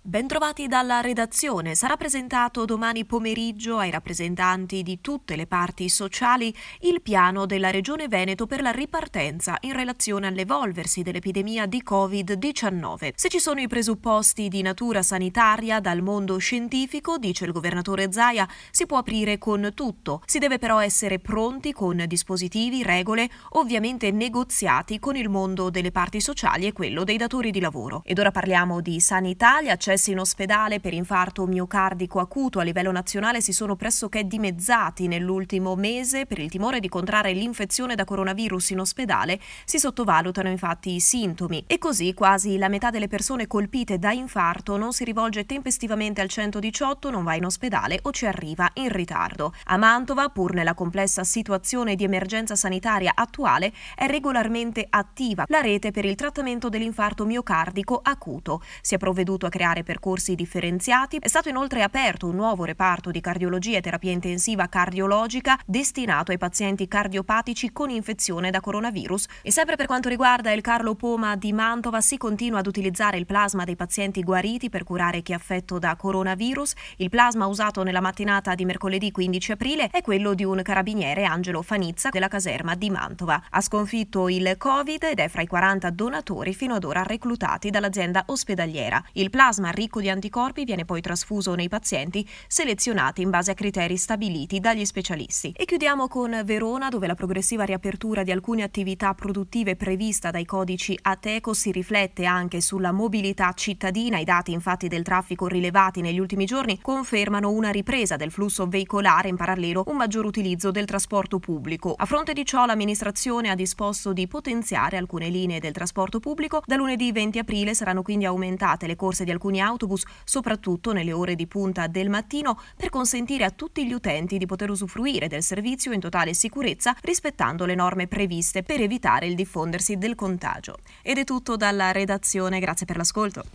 Bentrovati dalla redazione. Sarà presentato domani pomeriggio ai rappresentanti di tutte le parti sociali il piano della Regione Veneto per la ripartenza in relazione all'evolversi dell'epidemia di Covid-19. Se ci sono i presupposti di natura sanitaria dal mondo scientifico, dice il governatore Zaia, si può aprire con tutto. Si deve però essere pronti con dispositivi, regole, ovviamente negoziati con il mondo delle parti sociali e quello dei datori di lavoro. Ed ora parliamo di sanità. Gli accessi in ospedale per infarto miocardico acuto a livello nazionale si sono pressoché dimezzati nell'ultimo mese. Per il timore di contrarre l'infezione da coronavirus in ospedale si sottovalutano infatti i sintomi e così quasi la metà delle persone colpite da infarto non si rivolge tempestivamente al 118, non va in ospedale o ci arriva in ritardo. A Mantova, pur nella complessa situazione di emergenza sanitaria attuale, è regolarmente attiva la rete per il trattamento dell'infarto miocardico acuto. Si è provveduto a creare percorsi differenziati. È stato inoltre aperto un nuovo reparto di cardiologia e terapia intensiva cardiologica destinato ai pazienti cardiopatici con infezione da coronavirus. E sempre per quanto riguarda il Carlo Poma di Mantova, si continua ad utilizzare il plasma dei pazienti guariti per curare chi è affetto da coronavirus. Il plasma usato nella mattinata di mercoledì 15 aprile è quello di un carabiniere, Angelo Fanizza, della caserma di Mantova. Ha sconfitto il Covid ed è fra i 40 donatori fino ad ora reclutati dall'azienda ospedaliera. Il plasma ricco di anticorpi viene poi trasfuso nei pazienti selezionati in base a criteri stabiliti dagli specialisti. E chiudiamo con Verona, dove la progressiva riapertura di alcune attività produttive prevista dai codici Ateco si riflette anche sulla mobilità cittadina. I dati infatti del traffico rilevati negli ultimi giorni confermano una ripresa del flusso veicolare, in parallelo un maggior utilizzo del trasporto pubblico. A fronte di ciò l'amministrazione ha disposto di potenziare alcune linee del trasporto pubblico. Da lunedì 20 aprile saranno quindi aumentate le corse di alcuni autobus, soprattutto nelle ore di punta del mattino, per consentire a tutti gli utenti di poter usufruire del servizio in totale sicurezza, rispettando le norme previste per evitare il diffondersi del contagio. Ed è tutto dalla redazione, grazie per l'ascolto.